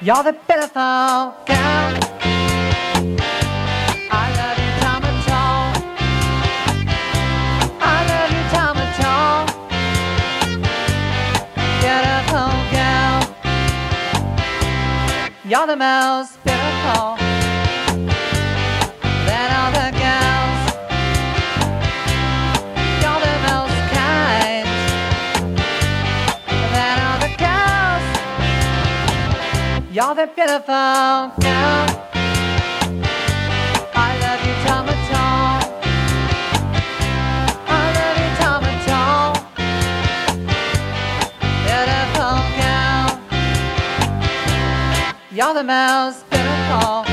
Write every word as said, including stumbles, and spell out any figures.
You're the beautiful girl. I love you, Tomato. I love you, Tomato. Beautiful girl. You're the most beautiful than all the girls. You're the most kind than all the girls. You're the beautiful girl. I love you, Tomato. I love you, Tomato. Beautiful girl. You're the most beautiful